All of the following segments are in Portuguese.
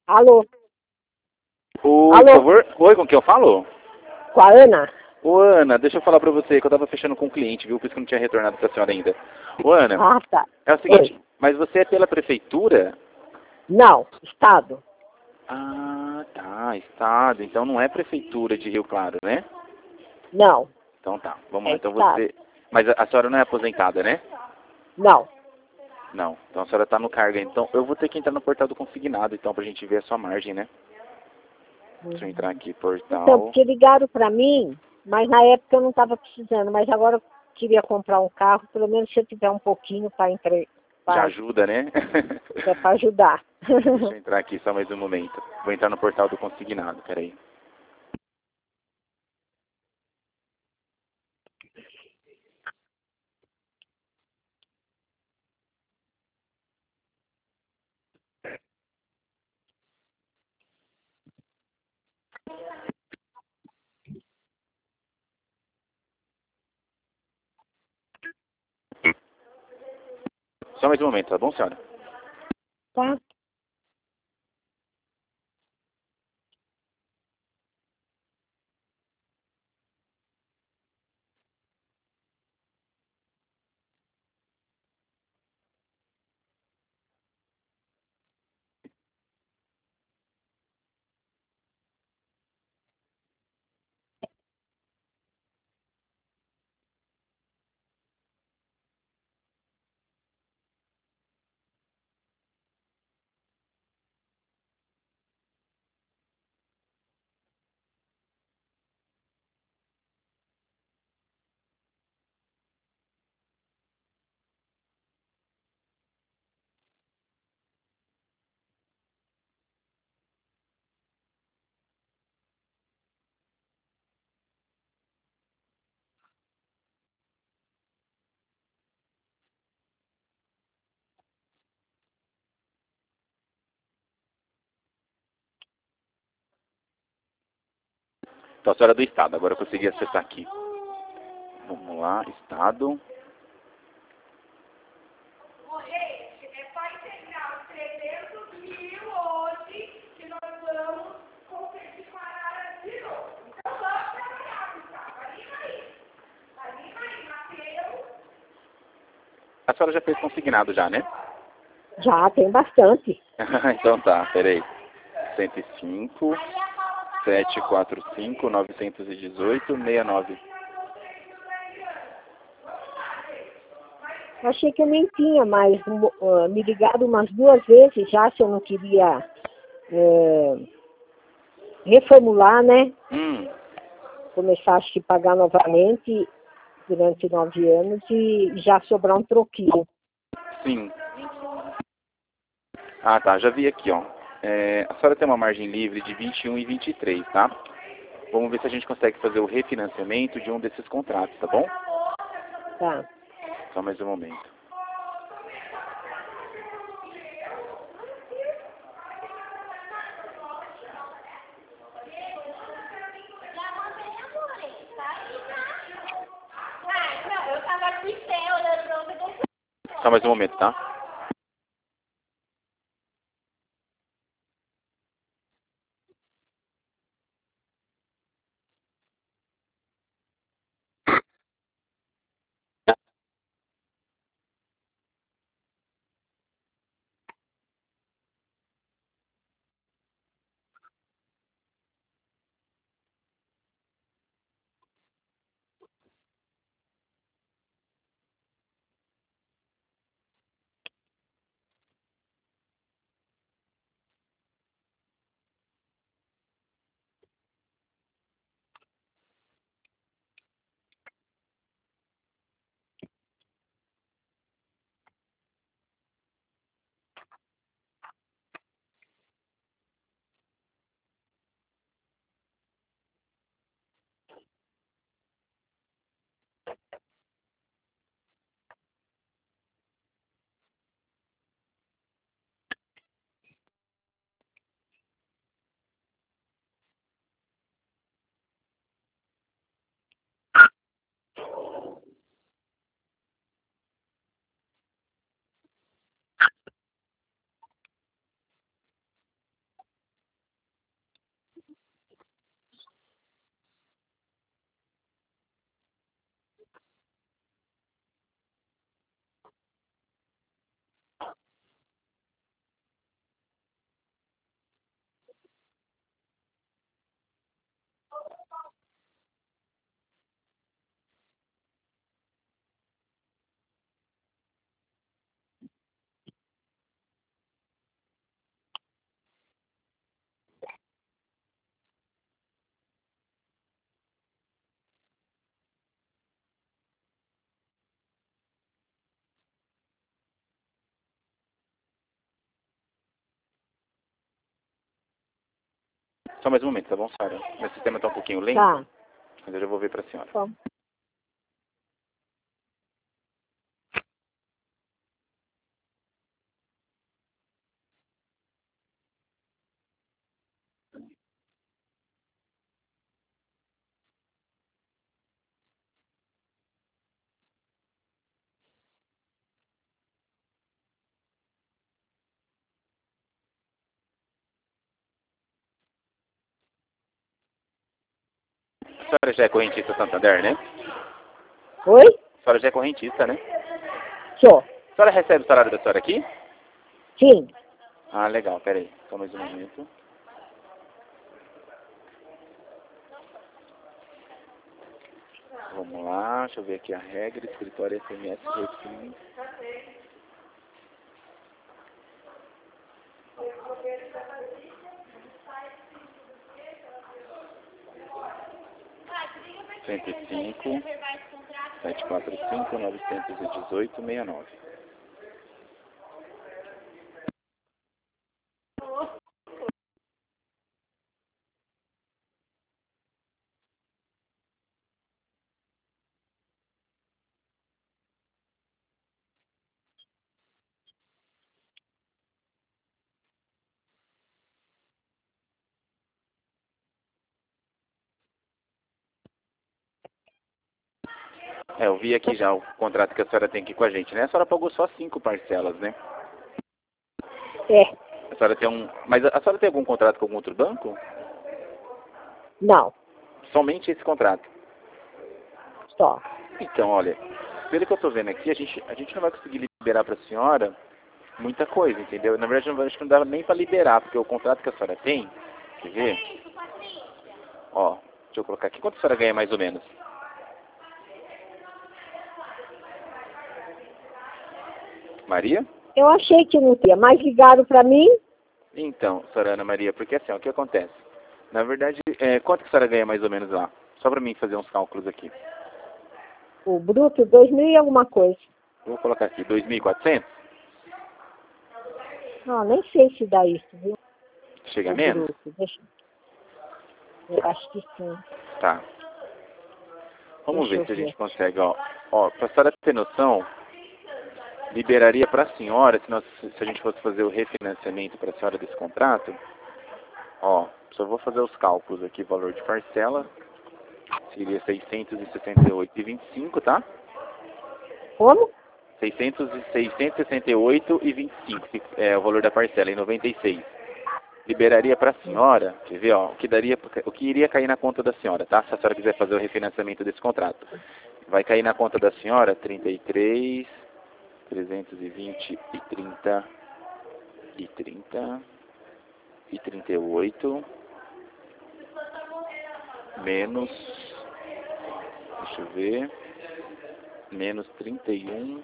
Alô? Oi, por Alô? favor. Oi, com quem eu falo? Com a Ana? Ô, Ana, deixa eu falar pra você que eu tava fechando com um cliente, viu? Por isso que eu não tinha retornado pra senhora ainda. Ô, Ana, Ah, tá. é o Oi. seguinte, mas você é pela prefeitura? Não, Estado. Ah, tá, estado. Então não é prefeitura de Rio Claro, né? Não, Então tá, vamos é lá. Então Estado. você... Mas a senhora não é aposentada, né? Não. Não. Então a senhora tá no cargo. Então eu vou ter que entrar no portal do consignado, então, pra gente ver a sua margem, né? Deixa eu entrar aqui, Então, portal. porque ligaram para mim, mas na época eu não estava precisando, mas agora eu queria comprar um carro, pelo menos se eu tiver um pouquinho Já para ajuda, né? ajudar. Deixa eu entrar aqui só mais um momento. Vou entrar no portal do consignado, peraí. Só mais um momento, tá bom, senhora? Tá? Então, a senhora é do estado, agora eu consegui acessar aqui. Vamos lá, estado. A senhora já fez consignado já, né? Já tem bastante. Então tá, peraí. 105, 745, 918, 69. Eu achei que eu nem tinha mais me ligado umas 2 vezes já, se eu não queria reformular, né? Começar acho que pagar novamente durante 9 anos e já sobrar um troquinho. Sim. Ah, tá, já vi aqui, ó. A senhora tem uma margem livre de 21 e 23, tá? Vamos ver se a gente consegue fazer o refinanciamento de um desses contratos, tá bom? Tá. Só mais um momento. Só mais um momento, tá? Só mais um momento, tá bom, senhora? Meu sistema tá um pouquinho lento, Tá. mas eu já vou ver pra senhora. Bom. A senhora já é correntista Santander, né? Oi? A senhora já é correntista, né? Sou. A senhora recebe o salário da senhora aqui? Sim. Ah, legal, peraí. Só mais um momento. Vamos lá, deixa eu ver aqui a regra, escritório SMS, refim. Cento e cinco, 745, 918, 69. É, eu vi aqui já o contrato que a senhora tem aqui com a gente, né? A senhora pagou só 5 parcelas, né? É. A senhora tem um... Mas a senhora tem algum contrato com algum outro banco? Não. Somente esse contrato. Só. Então, olha, pelo que eu tô vendo aqui, a gente não vai conseguir liberar pra senhora muita coisa, entendeu? Na verdade, acho que não dava nem pra liberar, porque o contrato que a senhora tem, quer ver? Ó, deixa eu colocar aqui. Quanto a senhora ganha mais ou menos? Maria? Eu achei que não tinha, mas ligaram para mim. Então, senhora Ana Maria, porque assim, ó, o que acontece? Na verdade, quanto que a senhora ganha mais ou menos lá? Só pra mim fazer uns cálculos aqui. O bruto, 2.000 e alguma coisa. Vou colocar aqui, 2.400? Não, nem sei se dá isso, viu? Chega a O menos? bruto. Deixa. Eu acho que sim. Tá. Vamos Deixa ver eu se a ver. gente consegue, ó. Ó, pra senhora ter noção, liberaria pra senhora, se a gente fosse fazer o refinanciamento pra senhora desse contrato, ó, só vou fazer os cálculos aqui, valor de parcela, seria 668,25, tá? Como? 668,25 é o valor da parcela, em 96. Liberaria para a senhora, quer ver, ó, o que iria cair na conta da senhora, tá? Se a senhora quiser fazer o refinanciamento desse contrato. Vai cair na conta da senhora 33, 320 e 30 e 30 e 38 menos, deixa eu ver, menos 31,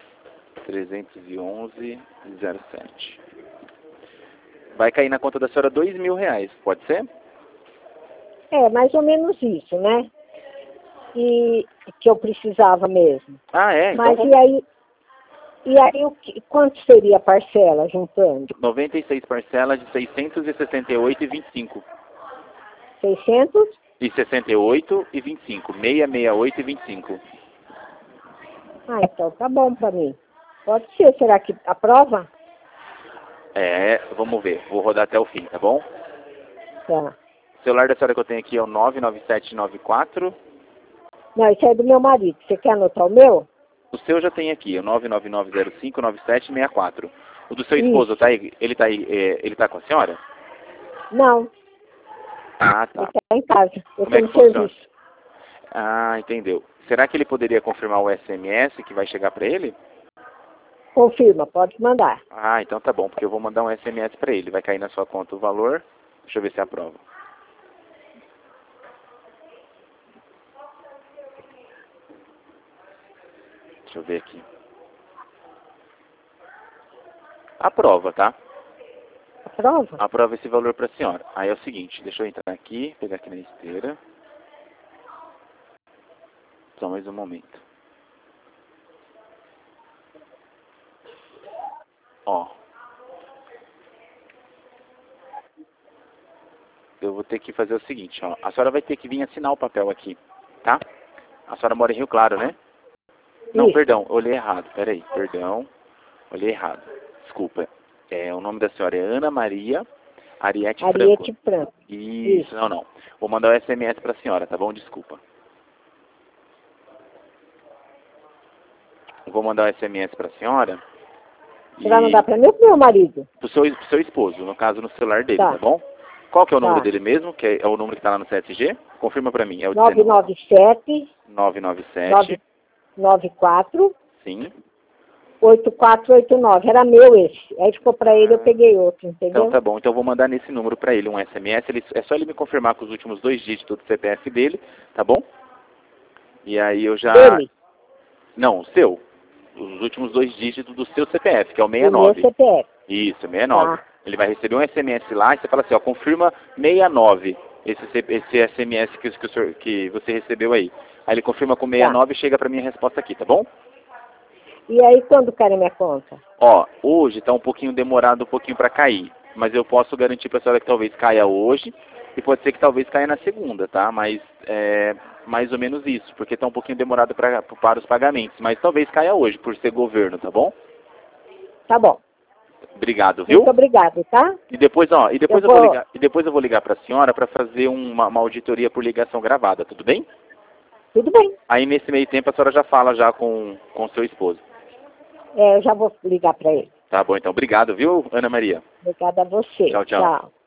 311,07. Vai cair na conta da senhora R$ 2.000, pode ser? É, mais ou menos isso, né? E que eu precisava mesmo. Ah, é? Então Mas vamos... e aí quanto seria a parcela juntando? 96 parcelas de 668,25. 600? E 68,25. 668,25. Ah, então tá bom para mim. Pode ser. Será que aprova? É, vamos ver. Vou rodar até o fim, tá bom? Tá. O celular da senhora que eu tenho aqui é o 99794. Não, isso é do meu marido. Você quer anotar o meu? O seu já tem aqui, é o 999059764. O do seu esposo, Isso. tá aí? Ele tá com a senhora? Não, Ah, ele tá. está em casa. Eu Como é estou que no funciona? serviço. Ah, entendeu. Será que ele poderia confirmar o SMS que vai chegar para ele? Confirma, pode mandar. Ah, então tá bom, porque eu vou mandar um SMS para ele. Vai cair na sua conta o valor. Deixa eu ver se aprova. Deixa eu ver aqui. Aprova, tá? Aprova? Aprova esse valor para a senhora. Aí é o seguinte, deixa eu entrar aqui, pegar aqui na esteira. Só mais um momento. Ó. eu vou ter que fazer o seguinte, ó. A senhora vai ter que vir assinar o papel aqui, tá? A senhora mora em Rio Claro, né? Não, Isso. perdão, olhei errado, peraí, perdão. Olhei errado, desculpa. O nome da senhora é Ana Maria Ariete Franco. Ariete Franco. Isso, não. Vou mandar o SMS para a senhora, tá bom? Desculpa. Vou mandar o SMS para a senhora. Você vai mandar para mim ou pro meu marido? Pro seu esposo, no caso no celular dele, tá bom? Qual que é o número dele mesmo? Que é o número que está lá no CSG? Confirma para mim. É o 997 94 Sim. 8489. Era meu esse. Aí ficou para ele, eu peguei outro, entendeu? Então tá bom. Então eu vou mandar nesse número para ele um SMS. É só ele me confirmar com os últimos 2 dígitos do CPF dele, tá bom? E aí eu já... Dele? Não, o seu. Os últimos 2 dígitos do seu CPF, que é o 69. O meu CPF. Isso, 69. Tá. Ele vai receber um SMS lá e você fala assim, ó, confirma 69, esse SMS que você recebeu aí. Aí ele confirma com 69 e chega pra minha resposta aqui, tá bom? E aí quando cai na minha conta? Ó, hoje tá um pouquinho demorado, um pouquinho pra cair. Mas eu posso garantir pra senhora que talvez caia hoje e pode ser que talvez caia na segunda, tá? Mas é mais ou menos isso, porque tá um pouquinho demorado para os pagamentos. Mas talvez caia hoje, por ser governo, tá bom? Tá bom. Obrigado, viu? Muito obrigado, tá? E depois, ó, eu vou ligar para a senhora para fazer uma auditoria por ligação gravada, tudo bem? Tudo bem. Aí nesse meio tempo a senhora já fala já com seu esposo. Eu já vou ligar para ele. Tá bom, então. Obrigado, viu, Ana Maria? Obrigada a você. Tchau, tchau. Tchau.